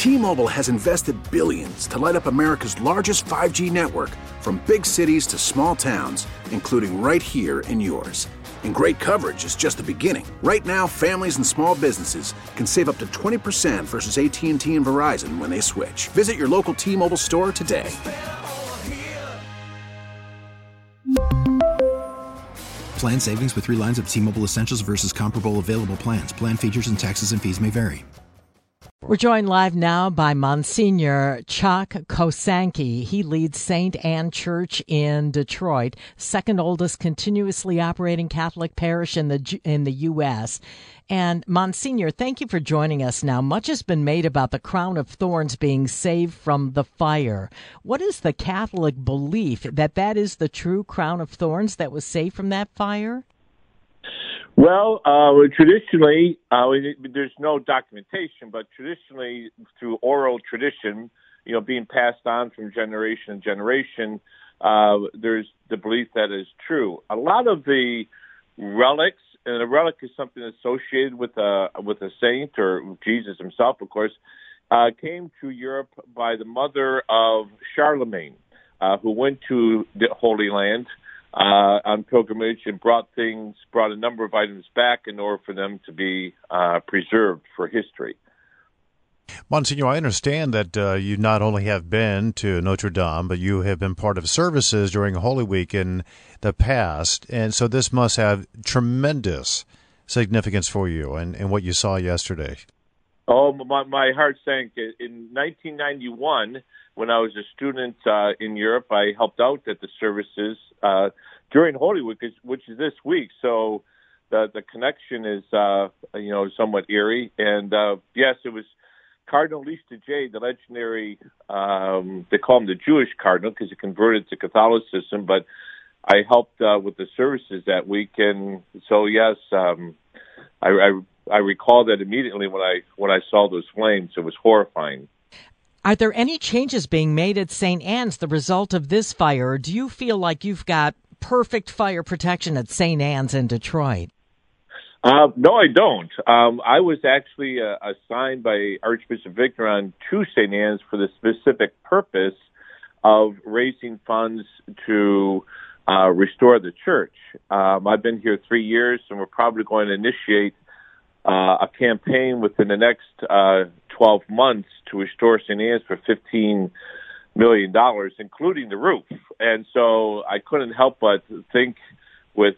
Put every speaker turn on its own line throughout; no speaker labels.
T-Mobile has invested billions to light up America's largest 5G network, from big cities to small towns, including right here in yours. And great coverage is just the beginning. Right now, families and small businesses can save up to 20% versus AT&T and Verizon when they switch. Visit your local T-Mobile store today.
Plan savings with 3 lines of T-Mobile Essentials versus comparable available plans. Plan features and taxes and fees may vary.
We're joined live now by Monsignor Chuck Kosanke. He leads St. Anne Church in Detroit, second oldest continuously operating Catholic parish in the U.S. And Monsignor, thank you for joining us now. Much has been made about the crown of thorns being saved from the fire. What is the Catholic belief that is the true crown of thorns that was saved from that fire?
Well, traditionally, there's no documentation, but traditionally, through oral tradition, being passed on from generation to generation, there's the belief that is true. A lot of the relics, and a relic is something associated with a saint or Jesus himself, of course, came to Europe by the mother of Charlemagne, who went to the Holy Land on pilgrimage and brought a number of items back in order for them to be preserved for history.
Monsignor, I understand that you not only have been to Notre Dame, but you have been part of services during Holy Week in the past, and so this must have tremendous significance for you and what you saw yesterday.
Oh, my heart sank. In 1991, when I was a student in Europe, I helped out at the services during Holy Week, which is this week. So the connection is, somewhat eerie. And yes, it was Cardinal Lista-J, the legendary, they call him the Jewish cardinal because he converted to Catholicism, but I helped with the services that week. And so, yes, I recall that immediately when I saw those flames. It was horrifying.
Are there any changes being made at St. Anne's the result of this fire, or do you feel like you've got perfect fire protection at St. Anne's in Detroit?
No, I don't. I was actually assigned by Archbishop Vigneron to St. Anne's for the specific purpose of raising funds to restore the church. I've been here 3 years, and we're probably going to initiate a campaign within the next 12 months to restore St. Anne's for $15 million, including the roof. And so I couldn't help but think with,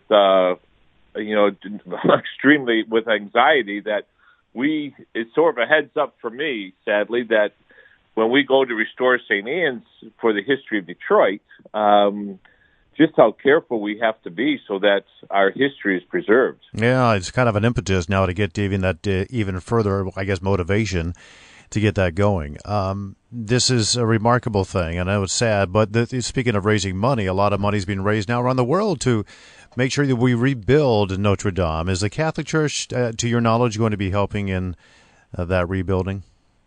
extremely with anxiety that it's sort of a heads up for me, sadly, that when we go to restore St. Anne's for the history of Detroit, just how careful we have to be so that our history is preserved.
Yeah, it's kind of an impetus now to get even that even further, I guess, motivation to get that going. This is a remarkable thing. I know it's sad, but speaking of raising money, a lot of money is being raised now around the world to make sure that we rebuild Notre Dame. Is the Catholic Church, to your knowledge, going to be helping in that rebuilding?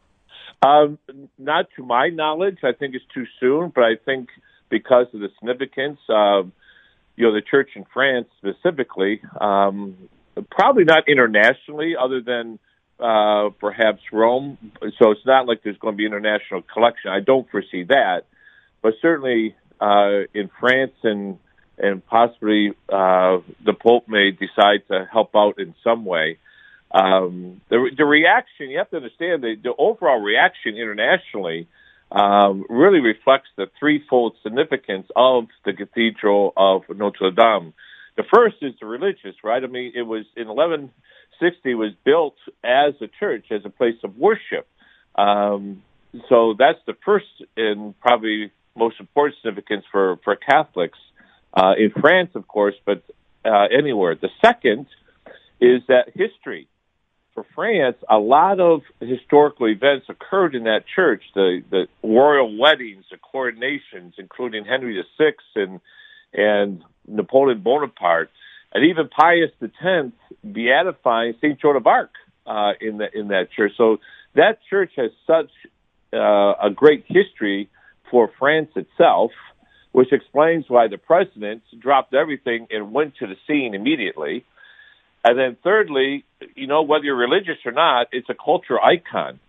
Not to my knowledge. I think it's too soon, but I think because of the significance of, the church in France specifically, probably not internationally other than perhaps Rome. So it's not like there's going to be international collection. I don't foresee that. But certainly in France and possibly the Pope may decide to help out in some way. The reaction, you have to understand, the overall reaction internationally really reflects the threefold significance of the Cathedral of Notre Dame. The first is the religious, right? I mean, it was in 1160 was built as a church, as a place of worship. So that's the first and probably most important significance for Catholics in France, of course, but anywhere. The second is that history. For France, a lot of historical events occurred in that church. The royal weddings, the coronations, including Henry VI and Napoleon Bonaparte, and even Pius X beatifying Saint Joan of Arc in that church. So that church has such a great history for France itself, which explains why the president dropped everything and went to the scene immediately. And then thirdly, whether you're religious or not, it's a cultural icon.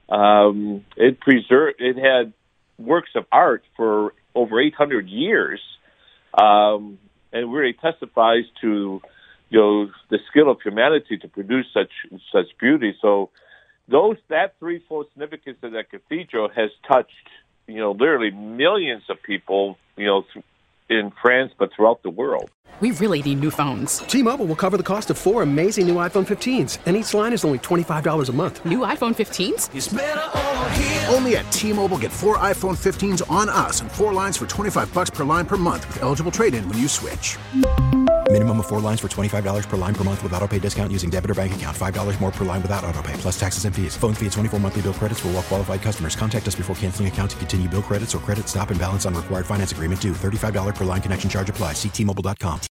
It had works of art for over 800 years, and really testifies to the skill of humanity to produce such beauty. So that threefold significance of that cathedral has touched literally millions of people in France, but throughout the world.
We really need new phones.
T-Mobile will cover the cost of 4 amazing new iPhone 15s, and each line is only $25 a month.
New iPhone 15s?
It's better over here. Only at T-Mobile, get 4 iPhone 15s on us and 4 lines for $25 per line per month with eligible trade-in when you switch.
Minimum of 4 lines for $25 per line per month with autopay discount using debit or bank account. $5 more per line without autopay, plus taxes and fees. Phone fee at 24 monthly bill credits for well-qualified customers. Contact us before canceling account to continue bill credits or credit stop and balance on required finance agreement due. $35 per line connection charge applies. See T-Mobile.com.